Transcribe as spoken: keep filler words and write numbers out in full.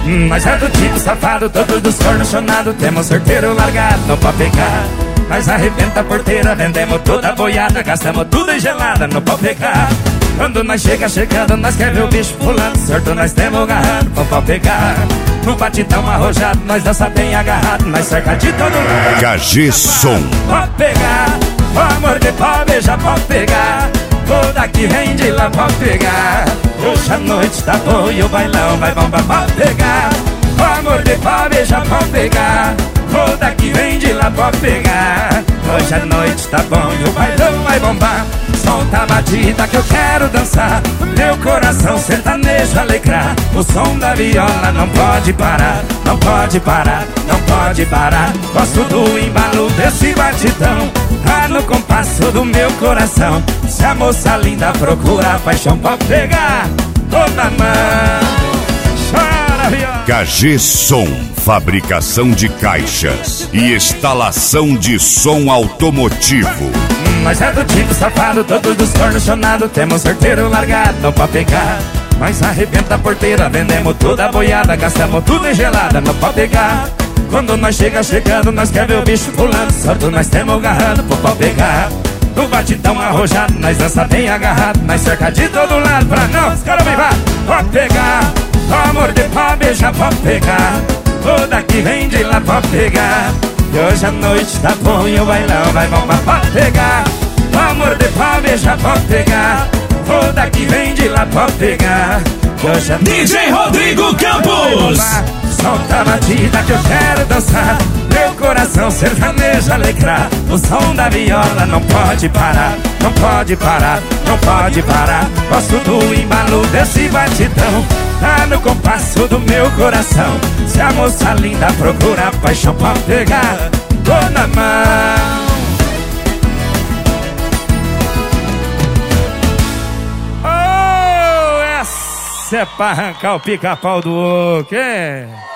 Nós é do tipo safado, todo descornochonado, temos sorteiro largado, não pode pegar. Nós arrebenta a porteira, vendemos toda a boiada, gastamos tudo em gelada, não pode pegar. Quando nós chega chegando, nós quer ver o bicho pulando, sorto nós temos agarrado, não pode pegar. No batidão arrojado, nós dança bem agarrado, nós cerca de todo lado. K G Som. Pode pegar, o amor de pau beija, pode pegar. Vou daqui, vem de lá, pode pegar. Hoje a noite tá boa e o bailão vai bombar, pode pegar. O amor de pau beija, pode pegar. Vou daqui, vem de lá, pode pegar. Hoje a noite tá bom e o bailão vai bombar. Solta a batida que eu quero dançar, meu coração sertanejo alegrar. O som da viola não pode parar, não pode parar, não pode parar. Gosto do embalo desse batidão, tá no compasso do meu coração. Se a moça linda procura a paixão, pode pegar toda mão. Chora, viola. K G Som, fabricação de caixas e instalação de som automotivo. Nós é do tipo safado, todo descornochonado, temos sorteiro largado, não pode pegar. Nós arrebenta a porteira, vendemos toda a boiada, gastamos tudo em gelada, não pode pegar. Quando nós chega chegando, nós quer ver o bicho pulando, sorto nós temos agarrado, pô, pode pegar. No batidão arrojado, nós dança bem agarrado, nós cerca de todo lado pra não, os caras vem, vá, pode pegar. O amor de pau beija, pode pegar. Vou daqui, vem de lá, pode pegar. E hoje a noite tá bom e o bailão vai bombar, pode pegar. O amor de pau beija, pode pegar. Vou daqui, vem de lá, pode pegar. E hoje a D J Rodrigo Campos. Solta a batida que eu quero dançar, meu coração sertanejo alegrar. O som da viola não pode parar, não pode parar, não pode parar. Gosto do embalo desse batidão, tá no compasso do meu coração. Se a moça linda procura a paixão, pode pegar, tô na mão. Oh, essa é pra arrancar o pica-pau do oco, é?